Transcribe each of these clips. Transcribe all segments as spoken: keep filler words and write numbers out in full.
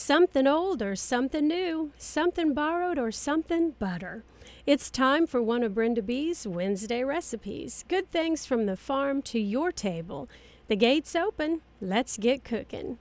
Something old or something new, something borrowed or something butter. It's time for one of Brenda B's Wednesday recipes. Good things from the farm to your table. The gate's open. Let's get cooking.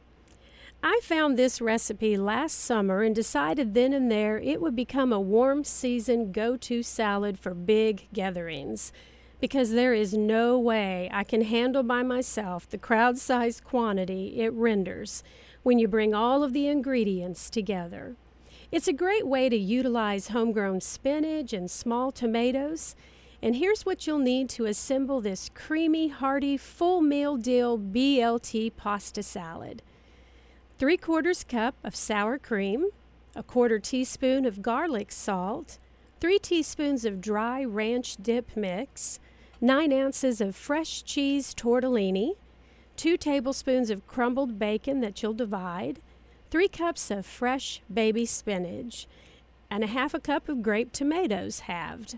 I found this recipe last summer and decided then and there it would become a warm season go-to salad for big gatherings, because there is no way I can handle by myself the crowd-sized quantity it renders when you bring all of the ingredients together. It's a great way to utilize homegrown spinach and small tomatoes. And here's what you'll need to assemble this creamy, hearty, full meal deal B L T pasta salad. Three quarters cup of sour cream, a quarter teaspoon of garlic salt, three teaspoons of dry ranch dip mix, nine ounces of fresh cheese tortellini, two tablespoons of crumbled bacon that you'll divide, three cups of fresh baby spinach, and a half a cup of grape tomatoes halved.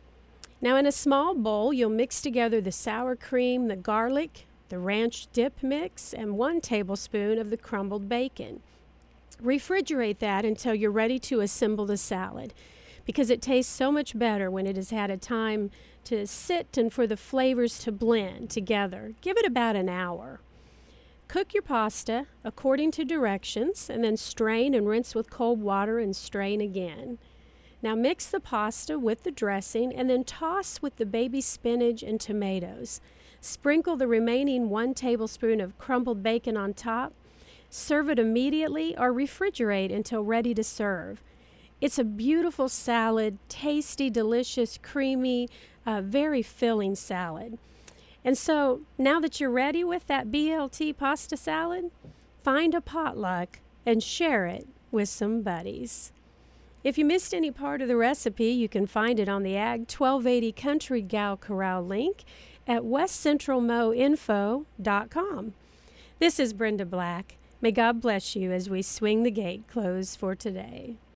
Now in a small bowl, you'll mix together the sour cream, the garlic, the ranch dip mix, and one tablespoon of the crumbled bacon. Refrigerate that until you're ready to assemble the salad, because it tastes so much better when it has had a time to sit and for the flavors to blend together. Give it about an hour. Cook your pasta according to directions, and then strain and rinse with cold water and strain again. Now mix the pasta with the dressing and then toss with the baby spinach and tomatoes. Sprinkle the remaining one tablespoon of crumbled bacon on top. Serve it immediately or refrigerate until ready to serve. It's a beautiful salad, tasty, delicious, creamy, uh, very filling salad. And so now that you're ready with that B L T pasta salad, find a potluck and share it with some buddies. If you missed any part of the recipe, you can find it on the Ag twelve eighty Country Gal Corral link at west central mo info dot com. This is Brenda Black. May God bless you as we swing the gate closed for today.